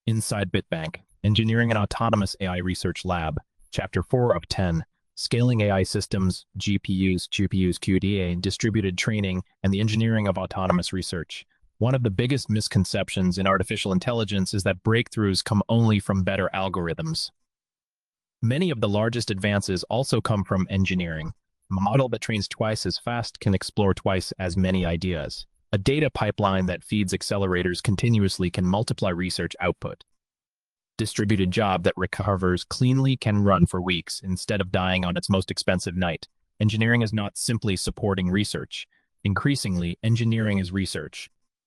Inside Bitbank, Engineering and Autonomous AI Research Lab, Chapter 4 of 10, Scaling AI Systems, GPUs, QDA, Distributed Training, and the Engineering of Autonomous Research. One of the biggest misconceptions in artificial intelligence is that breakthroughs come only from better algorithms. Many of the largest advances also come from engineering. A model that trains twice as fast can explore twice as many ideas. A data pipeline that feeds accelerators continuously can multiply research output. Distributed job that recovers cleanly can run for weeks instead of dying on its most expensive night. Engineering is not simply supporting research. Increasingly, engineering is research.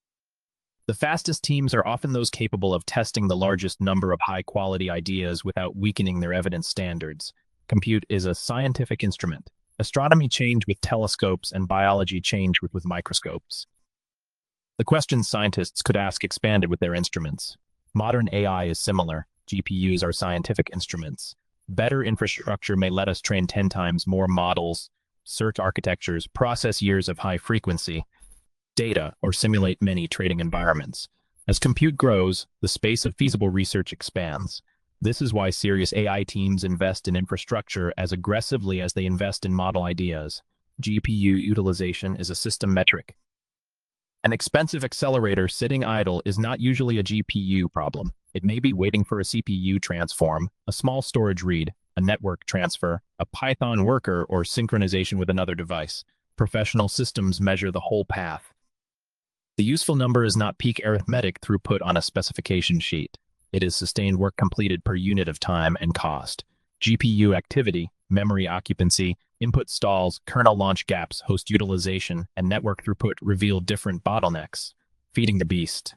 The fastest teams are often those capable of testing the largest number of high-quality ideas without weakening their evidence standards. Compute is a scientific instrument. Astronomy changed with telescopes and biology changed with microscopes. The questions scientists could ask expanded with their instruments. Modern AI is similar. GPUs are scientific instruments. Better infrastructure may let us train 10 times more models, search architectures, process years of high frequency data, or simulate many trading environments. As compute grows, the space of feasible research expands. This is why serious AI teams invest in infrastructure as aggressively as they invest in model ideas. GPU utilization is a system metric. An expensive accelerator sitting idle is not usually a GPU problem. It may be waiting for a CPU transform, a small storage read, a network transfer, a Python worker, or synchronization with another device. Professional systems measure the whole path. The useful number is not peak arithmetic throughput on a specification sheet. It is sustained work completed per unit of time and cost. GPU activity, memory occupancy, input stalls, kernel launch gaps, host utilization, and network throughput reveal different bottlenecks. Feeding the beast.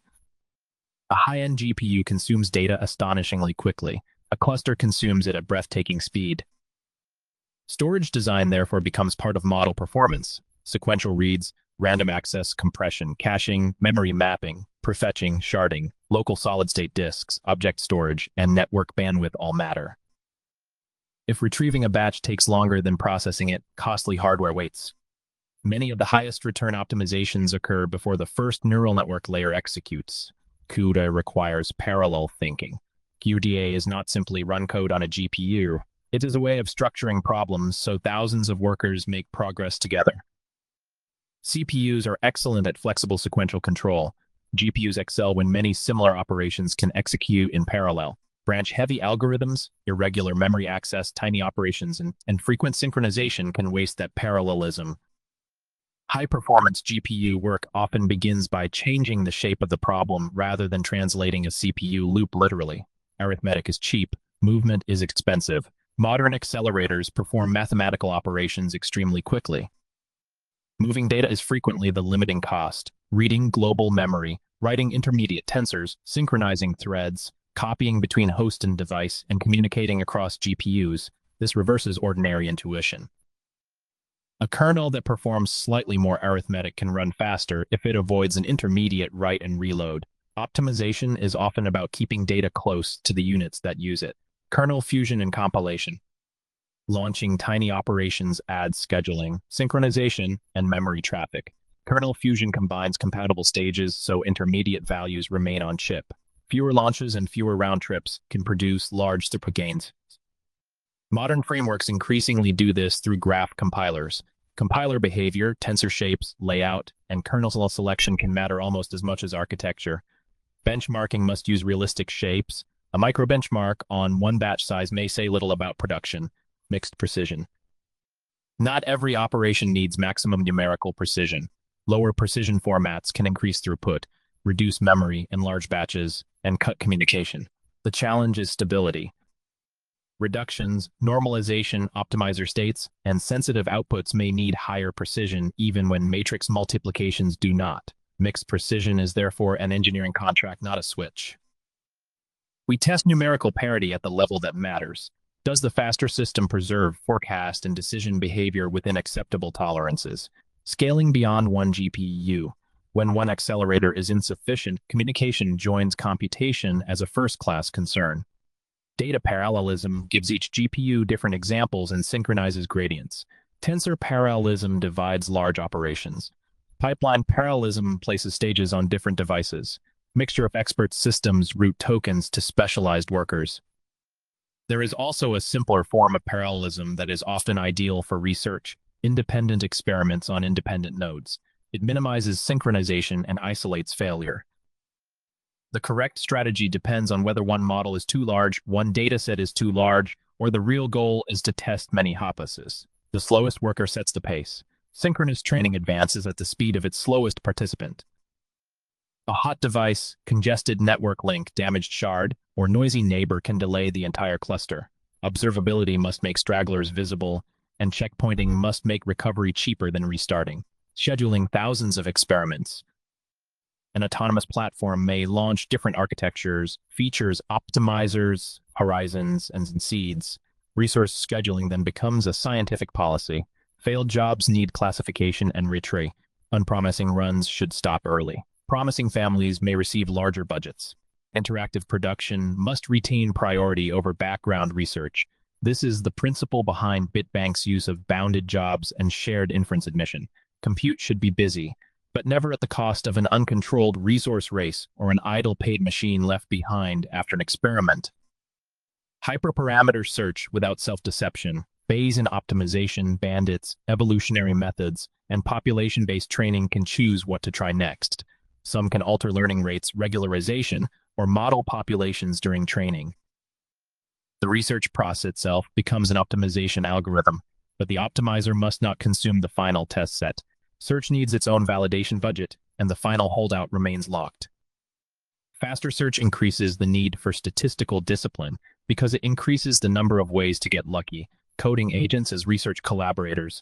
A high-end GPU consumes data astonishingly quickly. A cluster consumes it at breathtaking speed. Storage design therefore becomes part of model performance. Sequential reads, random access, compression, caching, memory mapping, prefetching, sharding, local solid-state disks, object storage, and network bandwidth all matter. If retrieving a batch takes longer than processing it, costly hardware waits. Many of the highest return optimizations occur before the first neural network layer executes. CUDA requires parallel thinking. QDA is not simply run code on a GPU. It is a way of structuring problems so thousands of workers make progress together. CPUs are excellent at flexible sequential control. GPUs excel when many similar operations can execute in parallel. Branch-heavy algorithms, irregular memory access, tiny operations, and frequent synchronization can waste that parallelism. High-performance GPU work often begins by changing the shape of the problem rather than translating a CPU loop literally. Arithmetic is cheap, movement is expensive. Modern accelerators perform mathematical operations extremely quickly. Moving data is frequently the limiting cost. Reading global memory, writing intermediate tensors, synchronizing threads, copying between host and device, and communicating across GPUs. This reverses ordinary intuition. A kernel that performs slightly more arithmetic can run faster if it avoids an intermediate write and reload. Optimization is often about keeping data close to the units that use it. Kernel fusion and compilation. Launching tiny operations adds scheduling, synchronization, and memory traffic. Kernel fusion combines compatible stages so intermediate values remain on chip. Fewer launches and fewer round trips can produce large throughput gains. Modern frameworks increasingly do this through graph compilers. Compiler behavior, tensor shapes, layout, and kernel selection can matter almost as much as architecture. Benchmarking must use realistic shapes. A micro-benchmark on one batch size may say little about production. Mixed precision. Not every operation needs maximum numerical precision. Lower precision formats can increase throughput, reduce memory in large batches, and cut communication. The challenge is stability. Reductions, normalization, optimizer states, and sensitive outputs may need higher precision even when matrix multiplications do not. Mixed precision is therefore an engineering contract, not a switch. We test numerical parity at the level that matters. Does the faster system preserve forecast and decision behavior within acceptable tolerances? Scaling beyond one GPU. When one accelerator is insufficient, communication joins computation as a first-class concern. Data parallelism gives each GPU different examples and synchronizes gradients. Tensor parallelism divides large operations. Pipeline parallelism places stages on different devices. Mixture of expert systems route tokens to specialized workers. There is also a simpler form of parallelism that is often ideal for research: independent experiments on independent nodes. It minimizes synchronization and isolates failure. The correct strategy depends on whether one model is too large, one dataset is too large, or the real goal is to test many hypotheses. The slowest worker sets the pace. Synchronous training advances at the speed of its slowest participant. A hot device, congested network link, damaged shard, or noisy neighbor can delay the entire cluster. Observability must make stragglers visible, and checkpointing must make recovery cheaper than restarting. Scheduling thousands of experiments. An autonomous platform may launch different architectures, features, optimizers, horizons, and seeds. Resource scheduling then becomes a scientific policy. Failed jobs need classification and retry. Unpromising runs should stop early. Promising families may receive larger budgets. Interactive production must retain priority over background research. This is the principle behind Bitbank's use of bounded jobs and shared inference admission. Compute should be busy, but never at the cost of an uncontrolled resource race or an idle paid machine left behind after an experiment. Hyperparameter search without self-deception, Bayesian optimization, bandits, evolutionary methods, and population-based training can choose what to try next. Some can alter learning rates, regularization, or model populations during training. The research process itself becomes an optimization algorithm, but the optimizer must not consume the final test set. Search needs its own validation budget, and the final holdout remains locked. Faster search increases the need for statistical discipline because it increases the number of ways to get lucky. Coding agents as research collaborators.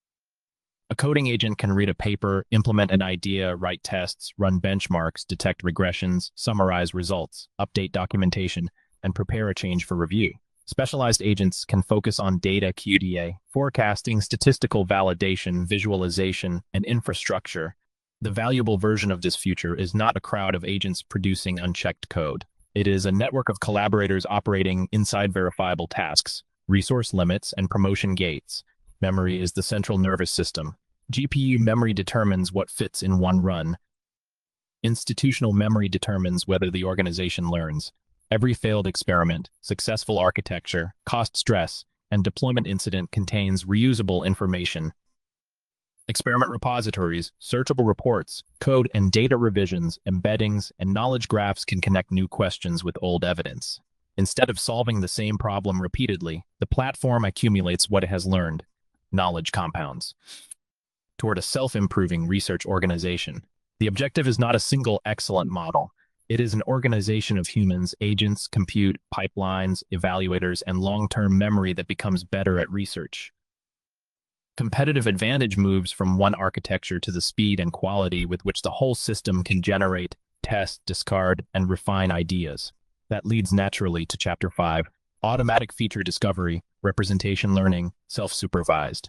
A coding agent can read a paper, implement an idea, write tests, run benchmarks, detect regressions, summarize results, update documentation, and prepare a change for review. Specialized agents can focus on data QDA, forecasting, statistical validation, visualization, and infrastructure. The valuable version of this future is not a crowd of agents producing unchecked code. It is a network of collaborators operating inside verifiable tasks, resource limits, and promotion gates. Memory is the central nervous system. GPU memory determines what fits in one run. Institutional memory determines whether the organization learns. Every failed experiment, successful architecture, cost stress, and deployment incident contains reusable information. Experiment repositories, searchable reports, code and data revisions, embeddings, and knowledge graphs can connect new questions with old evidence. Instead of solving the same problem repeatedly, the platform accumulates what it has learned, knowledge compounds, toward a self-improving research organization. The objective is not a single excellent model. It is an organization of humans, agents, compute, pipelines, evaluators, and long-term memory that becomes better at research. Competitive advantage moves from one architecture to the speed and quality with which the whole system can generate, test, discard, and refine ideas. That leads naturally to Chapter 5, Automatic Feature Discovery, Representation Learning, Self-Supervised.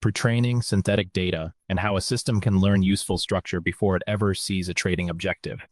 Pre-training synthetic data and how a system can learn useful structure before it ever sees a trading objective.